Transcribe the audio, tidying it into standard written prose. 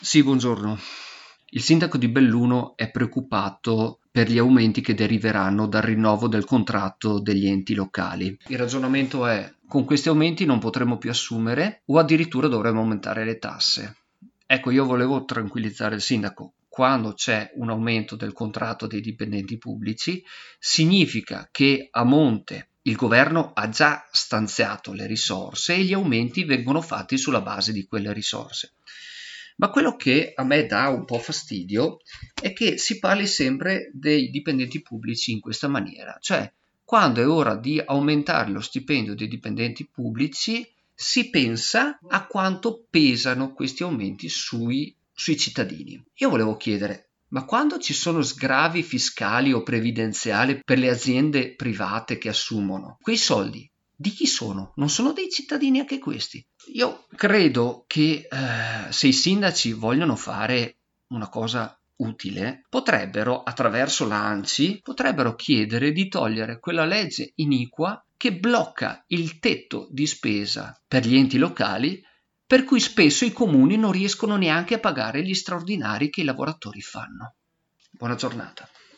Sì, buongiorno. Il sindaco di Belluno è preoccupato per gli aumenti che deriveranno dal rinnovo del contratto degli enti locali. Il ragionamento è: con questi aumenti non potremo più assumere o addirittura dovremo aumentare le tasse. Ecco, io volevo tranquillizzare il sindaco. Quando c'è un aumento del contratto dei dipendenti pubblici, significa che a monte il governo ha già stanziato le risorse e gli aumenti vengono fatti sulla base di quelle risorse. Ma quello che a me dà un po' fastidio è che si parli sempre dei dipendenti pubblici in questa maniera, cioè quando è ora di aumentare lo stipendio dei dipendenti pubblici si pensa a quanto pesano questi aumenti sui cittadini. Io volevo chiedere, ma quando ci sono sgravi fiscali o previdenziali per le aziende private che assumono, quei soldi di chi sono? Non sono dei cittadini anche questi? Io credo che se i sindaci vogliono fare una cosa utile, potrebbero, attraverso l'ANCI, potrebbero chiedere di togliere quella legge iniqua che blocca il tetto di spesa per gli enti locali, per cui spesso i comuni non riescono neanche a pagare gli straordinari che i lavoratori fanno. Buona giornata.